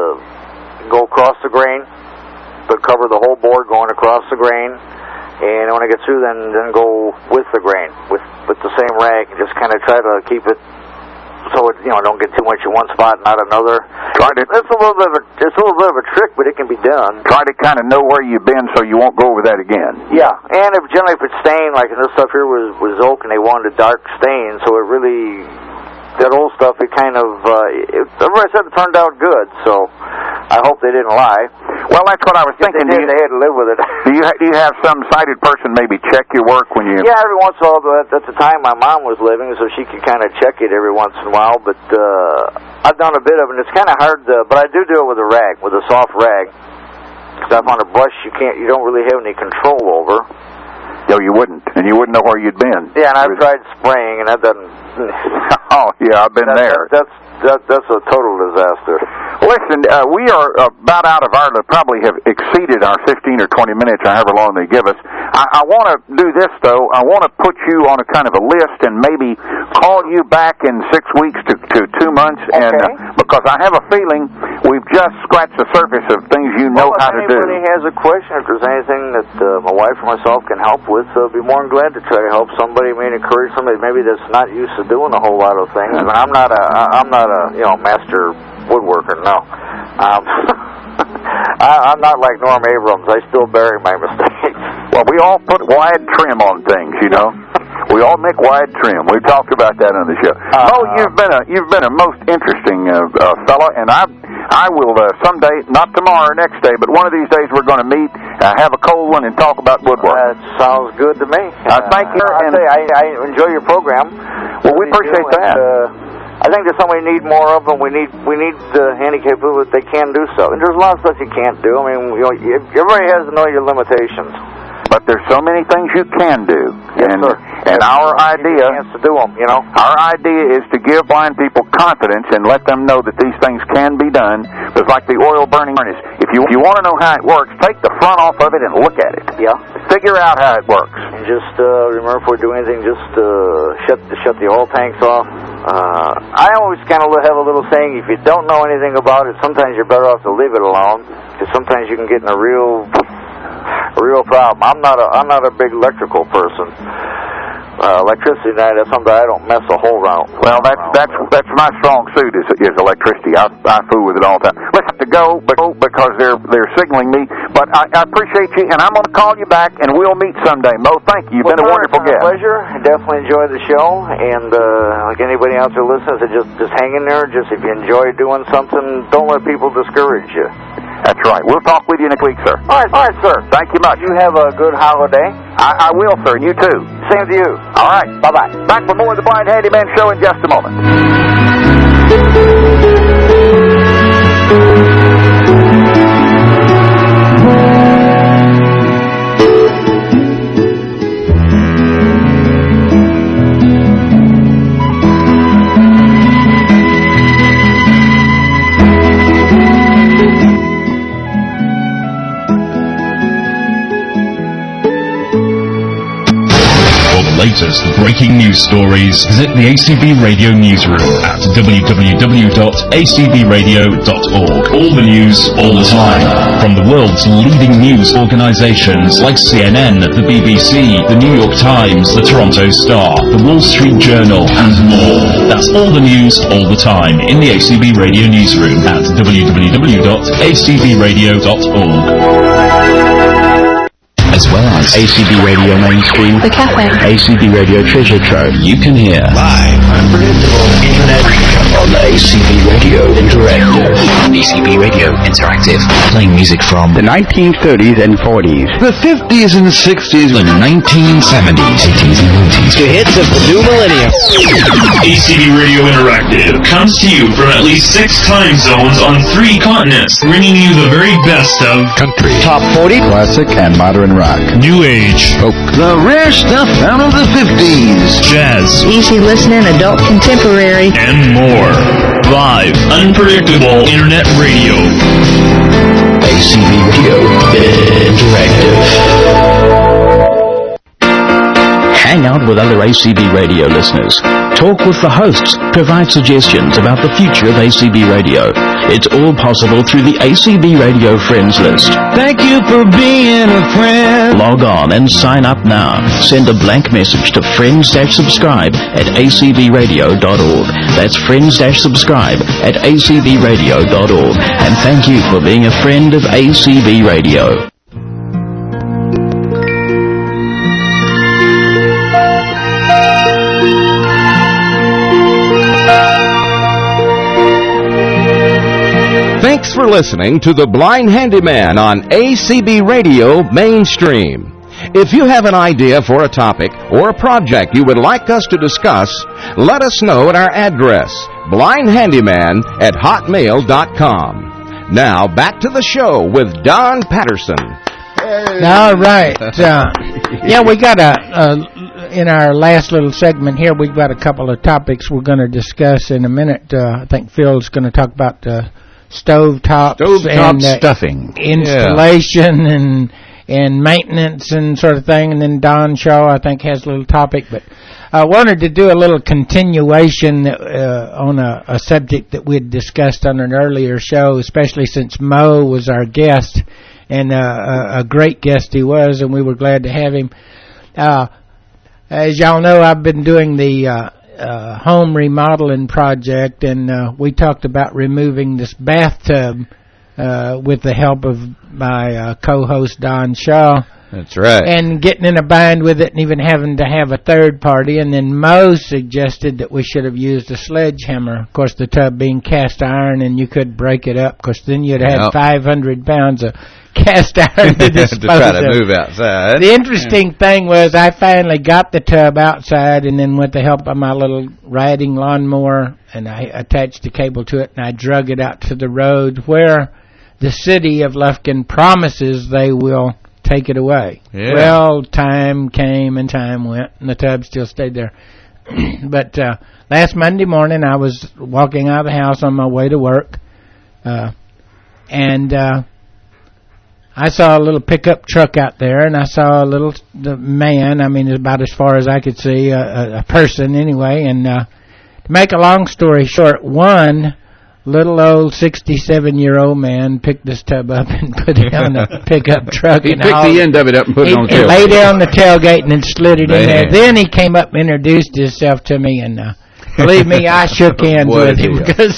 go across the grain. But cover the whole board going across the grain, and when I get through, then go with the grain with the same rag, and just kind of try to keep it so it don't get too much in one spot and not another. It's a little bit of a trick, but it can be done. Try to kind of know where you've been so you won't go over that again. Yeah, and generally if it's stained, like this stuff here was oak, and they wanted a dark stain, so it really. That old stuff, it kind of, everybody said it turned out good, so I hope they didn't lie. Well, that's what I was thinking. They had to live with it. Do you have some sighted person maybe check your work when you... Yeah, every once in a while, but at the time my mom was living, so she could kind of check it every once in a while, but I've done a bit of it, and it's kind of hard, but I do it with a rag, with a soft rag, because I found a brush you don't really have any control over. No, you wouldn't, and you wouldn't know where you'd been. Yeah, and I've tried spraying, and that doesn't... Oh, yeah, I've been there. That's a total disaster. Listen, we are about out of our, probably have exceeded our 15 or 20 minutes, or however long they give us. I want to do this, though. I want to put you on a kind of a list and maybe call you back in 6 weeks to 2 months, and because I have a feeling we've just scratched the surface of things you know how to do. If anybody has a question, if there's anything that my wife or myself can help with, I'll be more than glad to try to help somebody, maybe encourage somebody maybe that's not used to doing a whole lot of things. I mean, I'm not a master woodworker, no. I'm not like Norm Abrams. I still bury my mistakes. Well, we all put wide trim on things, We all make wide trim. We talked about that on the show. You've been a most interesting fellow, and I will someday, not tomorrow or next day, but one of these days we're going to meet, have a cold one, and talk about woodwork. That sounds good to me. Thank you. I enjoy your program. Well, we appreciate that. I think there's something we need more of, and we need the handicapped people that they can do so. And there's a lot of stuff you can't do. I mean, everybody has to know your limitations. But there's so many things you can do. Yes, sir. And our idea, to do them, our idea is to give blind people confidence and let them know that these things can be done. It's like the oil burning furnace. If you want to know how it works, take the front off of it and look at it. Yeah. Figure out how it works. And just remember, if we're doing anything, just shut the oil tanks off. I always kind of have a little saying: if you don't know anything about it, sometimes you're better off to leave it alone, because sometimes you can get in a real problem. I'm not a big electrical person. Electricity, that's something I don't mess a whole round. Well, that's my strong suit is electricity. I fool with it all the time. Let's have to go because they're signaling me. But I appreciate you, and I'm going to call you back, and we'll meet someday. Mo, thank you. You've been a wonderful guest. Pleasure. I definitely enjoyed the show, and like anybody out there listening, just hang in there. Just if you enjoy doing something, don't let people discourage you. That's right. We'll talk with you next week, sir. All right, sir. Thank you much. You have a good holiday. I will, sir, and you too. Same to you. All right. Bye-bye. Back for more of the Blind Handyman Show in just a moment. latest breaking news stories, visit the ACB Radio newsroom at www.acbradio.org. All the news, all the time. From the world's leading news organizations like CNN, the BBC, the New York Times, the Toronto Star, the Wall Street Journal, and more. That's all the news, all the time in the ACB Radio newsroom at www.acbradio.org. As well as ACB Radio Mainstream, The Cafe, ACB Radio Treasure Trove. You can hear live, unpredictable internet on the ACB Radio Interactive. ACB Radio Interactive, playing music from the 1930s and 40s, the 50s and 60s, the 1970s, 80s and 90s, the hits of the new millennium. ACB Radio Interactive comes to you from at least 6 time zones on 3 continents, bringing you the very best of country, top 40, classic and modern rock, new age, folk, the rare stuff out of the 50s, jazz, easy listening, adult contemporary, and more. Live, unpredictable internet radio. ACB Radio Interactive. Hang out with other ACB radio listeners. Talk with the hosts. Provide suggestions about the future of ACB radio. It's all possible through the ACB Radio Friends list. Thank you for being a friend. Log on and sign up now. Send a blank message to friends-subscribe at acbradio.org. That's friends-subscribe at acbradio.org. And thank you for being a friend of ACB Radio. Thanks for listening to The Blind Handyman on ACB Radio Mainstream. If you have an idea for a topic or a project you would like us to discuss, let us know at our address, blindhandyman@hotmail.com. Now, back to the show with Don Patterson. Hey. All right. We got in our last little segment here, we've got a couple of topics we're going to discuss in a minute. I think Phil's going to talk about stovetop and stuffing, installation and maintenance and sort of thing, and then Don Shaw I think has a little topic. But I wanted to do a little continuation on a subject that we'd discussed on an earlier show, especially since Mo was our guest, and a great guest he was, and we were glad to have him. As y'all know, I've been doing the home remodeling project, and we talked about removing this bathtub with the help of my co-host Don Shaw. That's right. And getting in a bind with it and even having to have a third party. And then Mo suggested that we should have used a sledgehammer. Of course, the tub being cast iron, and you could break it up, because then you'd have 500 pounds of cast iron to dispose to try to move outside. The interesting thing was I finally got the tub outside, and then with the help of my little riding lawnmower, and I attached a cable to it, and I drug it out to the road where the city of Lufkin promises they will take it away. Yeah. Well, time came and time went, and the tub still stayed there. But last Monday morning, I was walking out of the house on my way to work, and I saw a little pickup truck out there, and I saw the man, I mean, about as far as I could see, a person anyway. And to make a long story short, one little old 67-year-old man picked this tub up and put it on a pickup truck. He picked the end of it up and put it on the tailgate. He laid it on the tailgate and then slid it in there. Then he came up and introduced himself to me, and believe me, I shook hands with him, because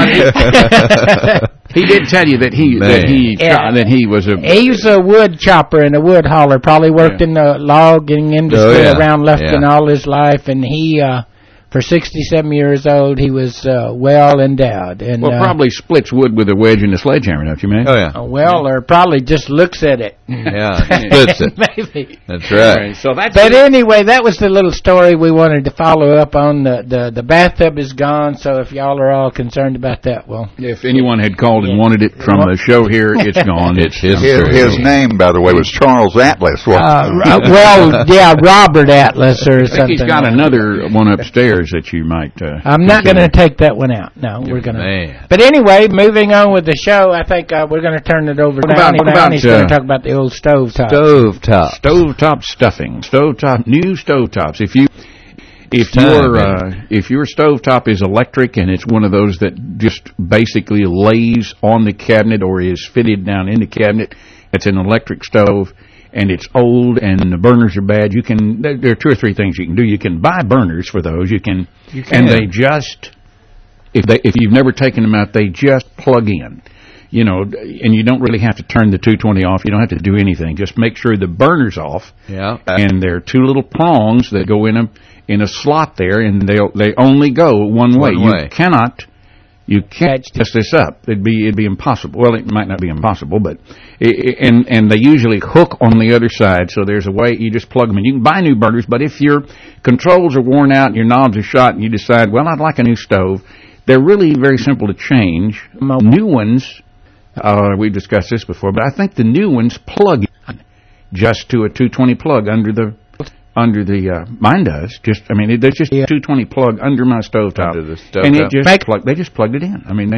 he did tell you that he was he's a wood chopper and a wood hauler. Probably worked in the logging industry around Lufkin all his life, and he for 67 years old, he was well endowed. And probably splits wood with a wedge and a sledgehammer, don't you, man? Oh, yeah. Or probably just looks at it. Yeah, splits it. Maybe. That's right. But anyway, that was the little story we wanted to follow up on. The bathtub is gone, so if y'all are all concerned about that, well... If anyone had called and wanted it from the show here, it's gone. His name, by the way, was Charles Atlas. Robert Atlas or something. I think he's got another one upstairs. others that you might. I'm not going to take that one out. No, we're going to. But anyway, moving on with the show, I think we're going to turn it over to Downey. Downey's going to talk about the old stovetop. Stovetop stuffing. New stovetops. If your stovetop is electric and it's one of those that just basically lays on the cabinet or is fitted down in the cabinet, it's an electric stove and it's old and the burners are bad, there are 2 or 3 things you can do. You can buy burners for those. You can. And they just, if you've never taken them out, they just plug in. And you don't really have to turn the 220 off. You don't have to do anything. Just make sure the burner's off. Yeah. And there are 2 little prongs that go in a slot there, and they only go one way. You can't mess this up. It'd be impossible. Well, it might not be impossible, but and they usually hook on the other side. So there's a way you just plug them in. You can buy new burners, but if your controls are worn out and your knobs are shot, and you decide, well, I'd like a new stove, they're really very simple to change. New ones. We've discussed this before, but I think the new ones plug in just to a 220 plug under the mine does. There's just a 220 plug under my stovetop, and they just plugged it in. I mean,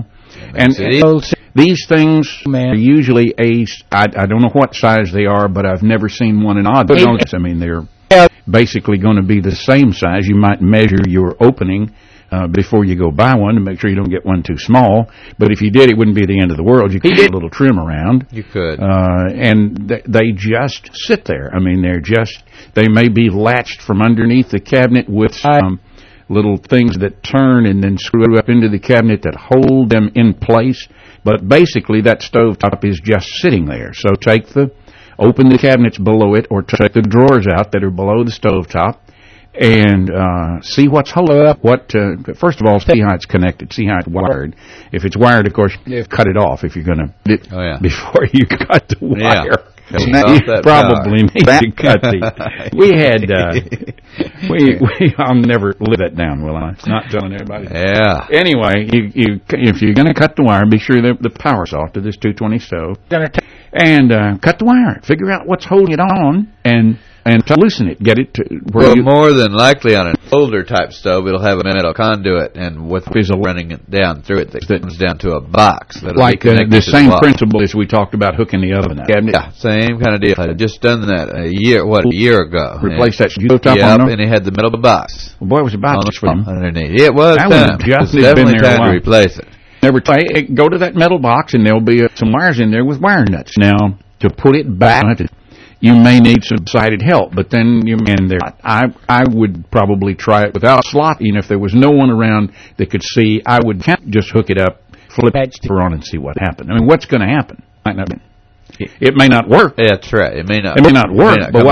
and these things are usually I don't know what size they are, but I've never seen one in odd. I mean, they're basically going to be the same size. You might measure your opening before you go buy one to make sure you don't get one too small. But if you did, it wouldn't be the end of the world. You could get a little trim around. You could. And they just sit there. I mean, they may be latched from underneath the cabinet with some little things that turn and then screw up into the cabinet that hold them in place. But basically, that stovetop is just sitting there. So open the cabinets below it, or take the drawers out that are below the stovetop, and see what's holding up. First of all, see how it's connected, see how it's wired. If it's wired, of course, cut it off if you're going to before you cut the wire. Yeah. You probably need to cut I'll never live that down, will I? Not telling everybody. Yeah. Anyway, if you're going to cut the wire, be sure that the power's off to this 220 stove. And cut the wire. Figure out what's holding it on and to loosen it, get it to where more than likely on an older type stove, it'll have a metal conduit, and with running it down through it, that comes down to a box. Like the same principle as we talked about hooking the oven up. Yeah, same kind of deal. I had just done that a year ago. Replaced that top on and it had the metal box. Well, boy, was it about underneath. It was time. It's definitely time to replace it. Go to that metal box, and there'll be some wires in there with wire nuts. Now, to put it back, you may need some sighted help, but then I would probably try it without a slot. If there was no one around that could see, I would just hook it up, flip it on, and see what happened. I mean, what's going to happen? It may not work. Yeah, that's right. It may not work. But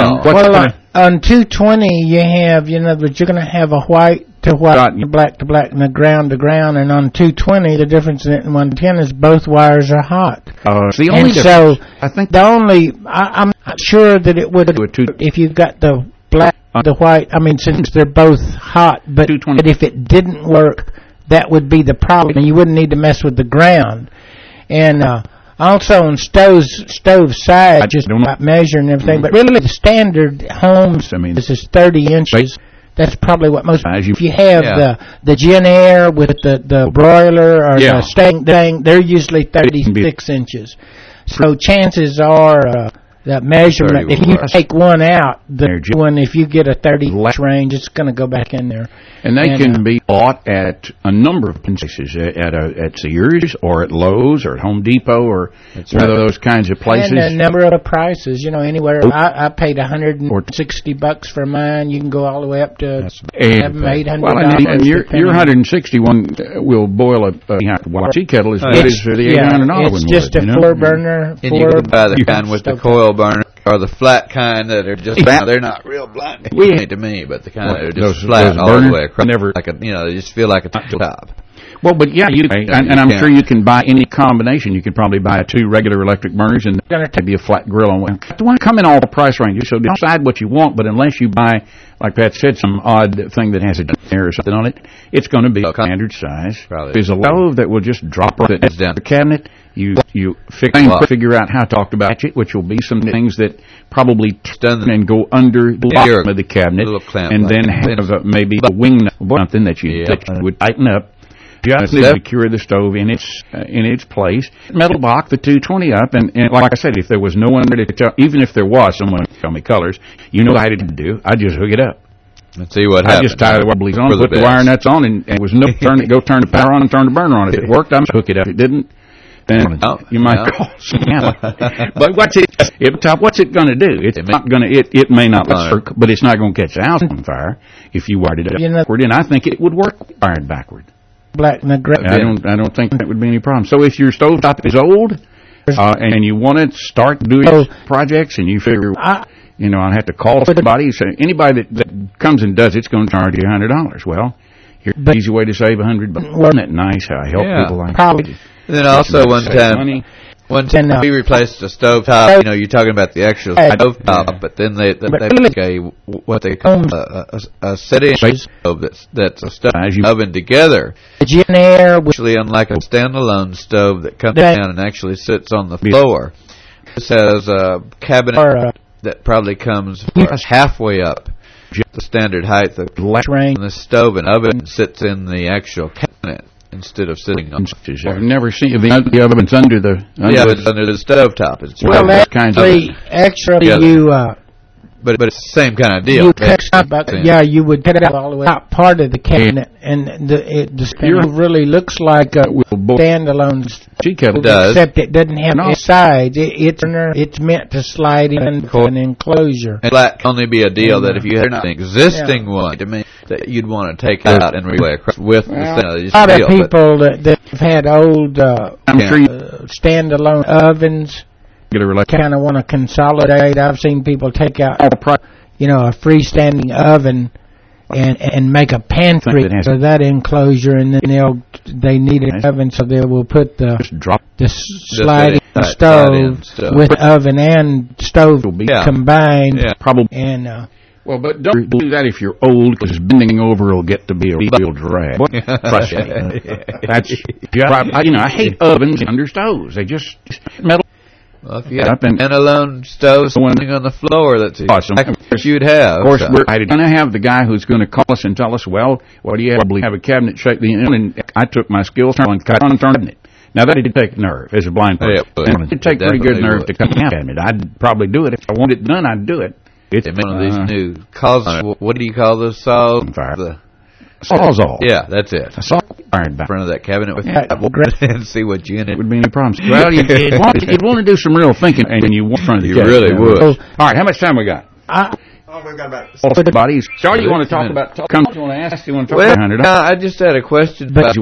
on 220, you have, but you're going to have a white to white, black to black, and a ground to ground. And on 220, the difference in 110 is both wires are hot. The only difference. So I think I'm not sure that it would if you've got the black, the white. I mean, since they're both hot, but if it didn't work, that would be the problem, and you wouldn't need to mess with the ground. And also on stove side, just about measuring everything, but really the standard homes, this is 30 inches. That's probably what most. If you have the Gen Air with the broiler or the steak thing, they're usually 36 inches. So chances are that measurement, if you take one out, if you get a 30 range, it's going to go back in there. And they can be bought at a number of places, at Sears or at Lowe's or at Home Depot or one of those kinds of places. And a number of prices, anywhere. I paid $160 for mine. You can go all the way up to $800. Well, and your 161 will boil a tea kettle as good as the $800 one. It's just a 4-burner. And you can buy the kind with the coil burner or the flat kind that are just they're not real blinding to me, but the kind that are just flat all the way across. They just feel like a top. Well, but yeah, and I'm sure you can buy any combination. You could probably buy 2 regular electric burners and maybe a flat grill on one. It won't come in all the price ranges, so decide what you want. But unless you buy, like Pat said, some odd thing that has a air or something on it, it's going to be standard size. There's a stove that will just drop right down the cabinet. You figure out how to talk about it, which will be some things that probably turn and go under the bottom of the cabinet, and then have maybe a wing or something that you would tighten up. Just to secure the stove in its place. Metal box, the 220 up, and like I said, if there was no one there to tell, even if there was someone to tell me colors, you know what I had to do? I just hook it up. Let's see what happens. I just tie the wobblies on, put the wire nuts on, and there was no turn the power on and turn the burner on. If it worked, I'm hook it up. If it didn't, then you might call someone. But what's it going to do? It's not going to. It may not work, but it's not going to catch the house on fire if you wired it up backward. And I think it would work wired backward. Black and the gray. I don't think that would be any problem. So if your stovetop is old and you want to start doing projects, and you figure, I have to call somebody. So anybody that comes and does it's going to charge you $100. Well, here's an easy way to save $100. Isn't that nice? How I help people like that. Then also one time we replaced the stove top. You're talking about the actual stove top, but then they make what they call a sit-in stove that's a stove oven together. Actually, unlike a standalone stove that comes down and actually sits on the floor, this has a cabinet that probably comes halfway up the standard height of the stove, and oven sits in the actual cabinet instead of sitting on. I've never seen the ovens under the. It's under the stove top. It's but it's the same kind of deal. You would cut out all the way out part of the cabinet, and the stove really looks like a standalone stove, except it doesn't have any sides. It's meant to slide in an enclosure. And that can only be a deal that if you had an existing one, to me, that you'd want to take out and relay across with the a lot of people that have had old standalone ovens kind of want to consolidate. I've seen people take out, a freestanding oven and make a pantry for that enclosure, and then they need an oven, so they will put the sliding stove with oven and stove combined. And well, but don't do that if you're old, because bending over will get to be a real drag. I hate ovens under stoves. They just metal. Well, if you had a standalone stove sitting on the floor, that's awesome. You'd have. Of course, we're going to have the guy who's going to call us and tell us, well, what do you probably have a cabinet shaped, and I took my skills and cut on and turned it. Now, that did take nerve as a blind person. It did take pretty good nerve to cut a cabinet. I'd probably do it. If I wanted it done, I'd do it. It's one of these new calls. What do you call those saws? Sawzall. Yeah, that's it. A saw in front of that cabinet with and see what unit would be any problems. Well, you'd want to do some real thinking, and you want in front of the cabinet. You really would. All right, how much time we got? We've got about. Bodies. Charlie, you want to talk about? You want to ask? You want to talk about $100? I just had a question about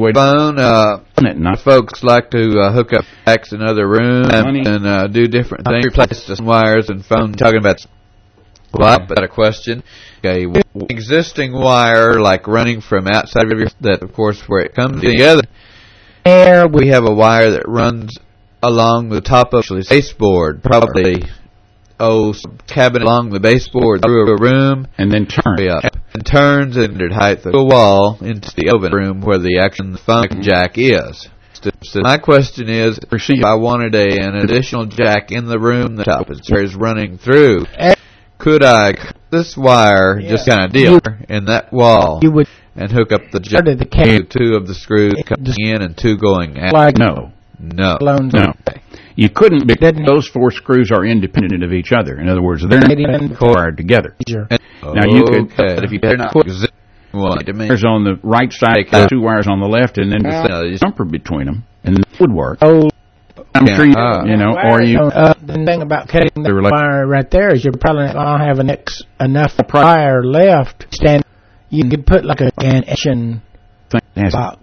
phone. Folks like to hook up jacks in other rooms and do different things, replace the wires and phone. Talking about. Well, I've got a question. Okay, existing wire, like running from outside of that, of course, where it comes together. We have a wire that runs along the top of the baseboard, probably cabinet along the baseboard through a room, and then turns at height of the wall into the oven room where the action phone jack is. So my question is, if I wanted an additional jack in the room, the top is running through. Could I cut this wire, just kind of deal, in that wall, and hook up the jack, two of the screws coming in and two going out? No. No. You couldn't, because those 4 screws are independent of each other. In other words, they're not wired together. Now you could, if you had not wires on the right side, 2 wires on the left, and then the jumper between them, and it would work. I'm sure or you. The thing about cutting the wire right there is you're probably not going to have enough wire left. You could put like an action box.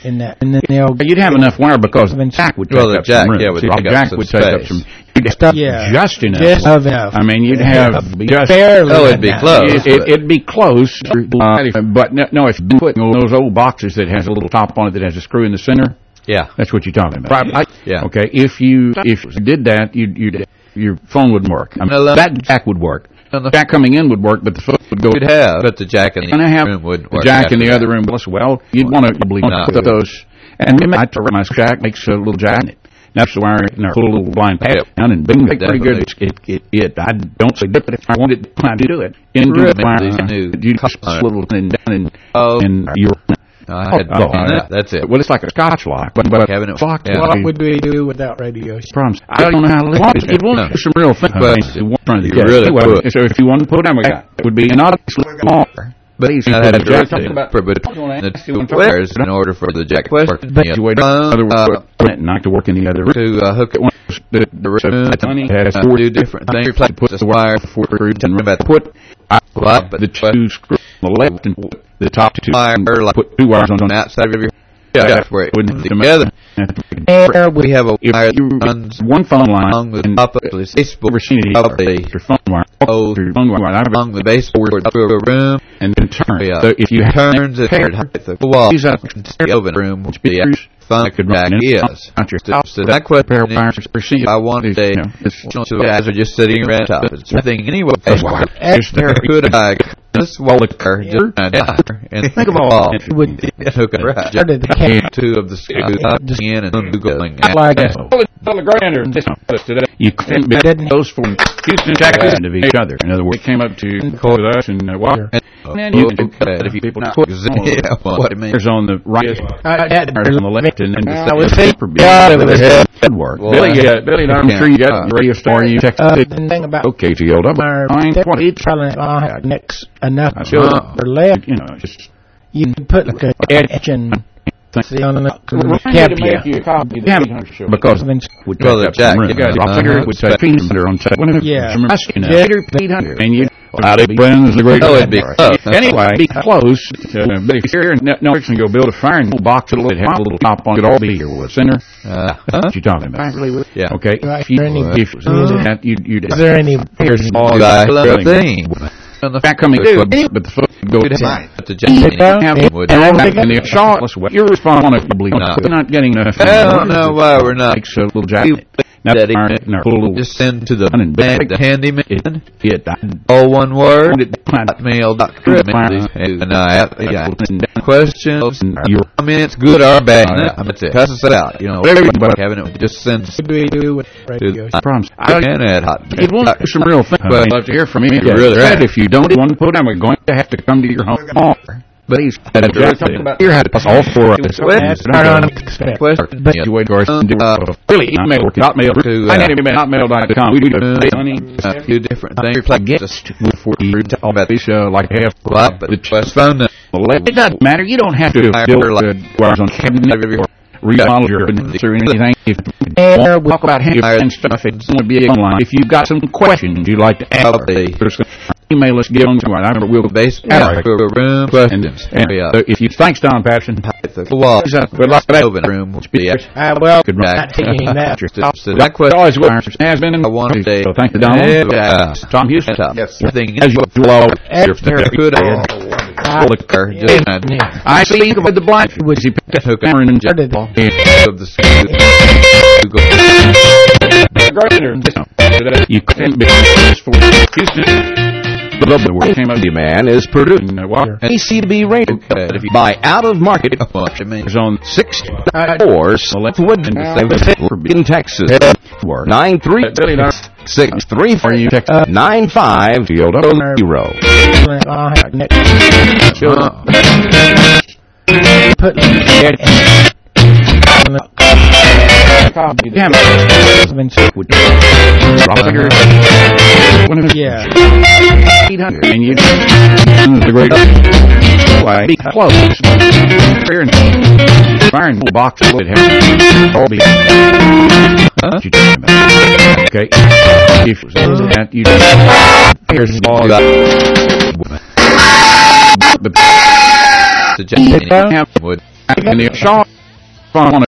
in that. And then you'd have enough wire because the jack would take up some room. The jack would take up some. Just enough. Just enough. I mean, you'd have just barely. Oh, it'd be close. It'd be close, but no, if you put those old boxes that has a little top on it that has a screw in the center. Yeah, that's what you're talking about. Yeah. Okay. If you did that, your phone wouldn't work. I mean, that jack would work. The jack coming in would work, but the phone would go. But the jack in the room would work. The jack in the other room. Well, you'd want to put those. And my jack makes a little jack in it. That's the wire in our little blind pad down and bing, pretty good. I don't say that, but if I wanted to do it, into the wire, you just little and down and you're. That's it. Well, it's like a Scotch lock, but having it locked. What would we do without radio? Problems. I don't know how to live. It won't do some real things. So if you want to put them, it would be not more. But he's talking about the two players in order for the jack to work. But you wait not to work in the other room. To hook it the room has four different things. To put the wire for and put the two screws on the left and the top two wire, like put two wires on the outside of your that's where it wouldn't together. We have a wire that runs one phone line along the top of the baseboard of the phone wire. Along the baseboard to a room and then turn. So if you turn it the wall, the room would be phone back is. So that question I wanted to so guys are just sitting around top. It's nothing anyway. Could I this Walker just and think of all would hook up right two of the screws in and going like you couldn't be those from Houston, Texas of each other. In other words, it came up to us and Walker. And you can if you people what it means. There's on the right, there's on the left, and then the paper head work. Billy, I'm sure you got the radio star. You text okay to yield up. Probably next enough or left. You know, just you can put like a etch and see on the because the jack would say Peter on set. And you. Friends, the great it'd be anyway, be close. But if you're no fixing to go build a fire and box it that has a little top on it, all be here with a center. What you talking about? Yeah. Okay. Is there any? Here's all that thing. The fact coming through, but the foot go down. And the shot. You're responsibly not getting enough. I don't know why we're not. Makes a little jack. Now just send to the handyman. All one word. Hotmail.com. Questions, your comments, good or bad. That's it. Cuss us out. You know, having it just send. What do we do with radio? Problems. It won't do some real things. But I'd love to hear from you. If you don't want to put them, we're going to have to come to your home. But he's here had all four of us. But you wait for us to do really hotmail.com. We do different things. Like guest for you about this like have but the phone. It doesn't matter. You don't have to build wires on cabinet or remodel your or anything. If we talk about and stuff, it's going to be online. If you've got some questions you'd like to ask, email us. Get on to it. I remember we'll base room questions. If you thanks Don Patterson. Good luck open room. Well, good not taking that. That question always has been. I want to say so. Thank you, Don. Tom Houston. Yes. Everything as you all. Good. I see you with the blind. Was he picked up Cameron and of the you couldn't be for Houston. The word came up. The man is produced ACB radio by Out of Market on 64 in Texas. 800 and you the great be close firing box that has all be okay if that you here's all the would And the Shaw on